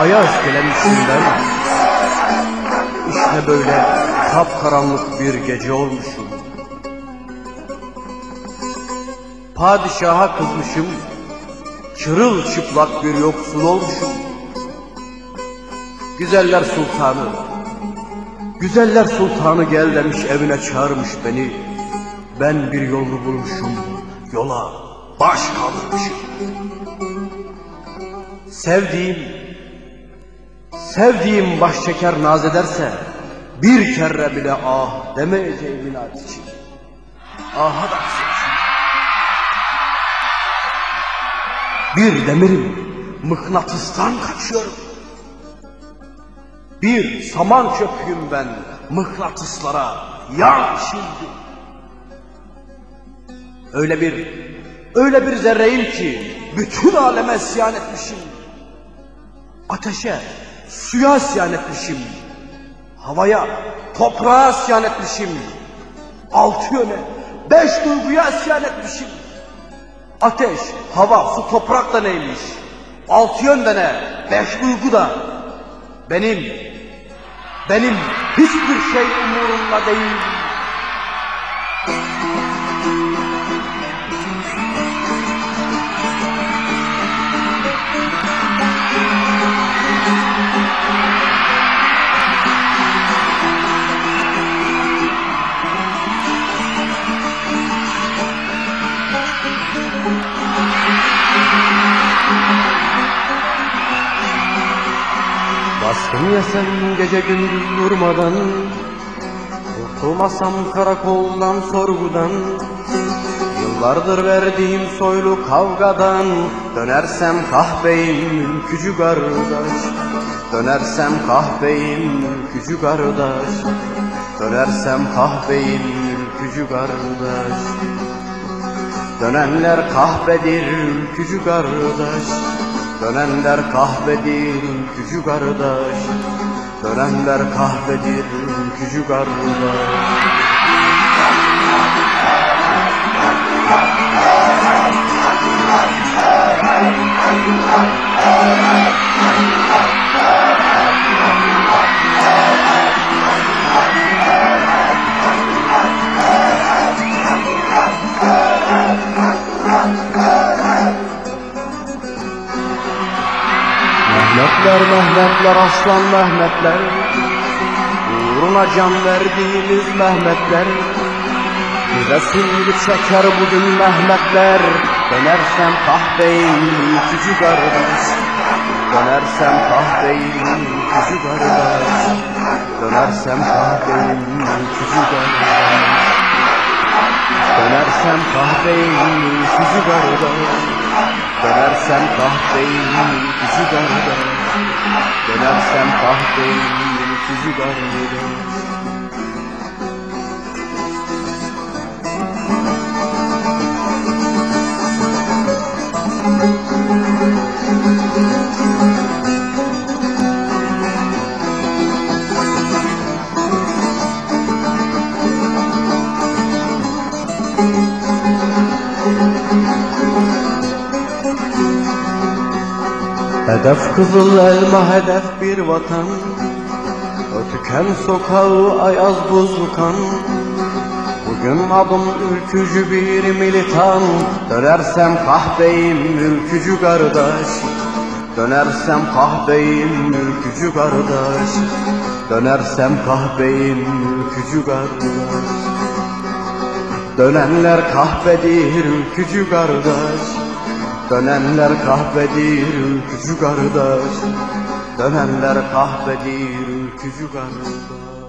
ayaz gelemişim ben. İşte böyle kapkaranlık bir gece olmuşum. Padişaha kızmışım, çırılçıplak bir yoksul olmuşum. Güzeller sultanı, güzeller sultanı gel demiş, evine çağırmış beni. Ben bir yolunu bulmuşum, yola baş kaldırmışım. Sevdiğim baş çeker naz ederse, bir kere bile ah demeyeceğim inat için. Aha da bir demirim, mıknatıstan kaçıyorum. Bir saman çöpüyüm ben, mıknatıslara yan şimdi. Öyle bir zerreyim ki bütün aleme isyan etmişim. Ateşe, suya isyan etmişim. Havaya, toprağa isyan etmişim. Altı yöne, 5 duyguya isyan etmişim. Ateş, hava, su, toprak da neymiş? 6 yön de ne? 5 duygu da. Benim hiçbir şey umurumda değil. Baskın yesem gece gündüz durmadan, kurtulmasam karakoldan sorgudan, yıllardır verdiğim soylu kavgadan, dönersem kahveyim ülkücü kardeş, dönersem kahveyim ülkücü kardeş, dönersem kahveyim ülkücü kardeş. Dönenler kahvedir ülkücü kardeş, dönenler kahvedir ülkücü kardeş, dönenler kahvedir ülkücü kardeş. Mehmetler, aslan Mehmetler, uğruna can verdiğimiz Mehmetler, bize şimdi çeker bugün Mehmetler. Dönersem kahveyim ülkücü kardeş, dönersem kahveyim ülkücü kardeş, dönersem kahveyim ülkücü kardeş, dönersem kahveyim ülkücü kardeş, dönersem kahveyim ülkücü kardeş, dönersem kahveyim ülkücü kardeş. Hedef kızıl elma, hedef bir vatan, o tüken sokağı ayaz buzlu kan. Bugün adım ülkücü bir militan, dönersem kahveyim ülkücü kardeş, dönersem kahveyim ülkücü kardeş, dönersem kahveyim ülkücü kardeş. Dönenler kahvedir ülkücü kardeş, dönenler kahvedir ülkücü kardeş, dönenler kahvedir ülkücü kardeş.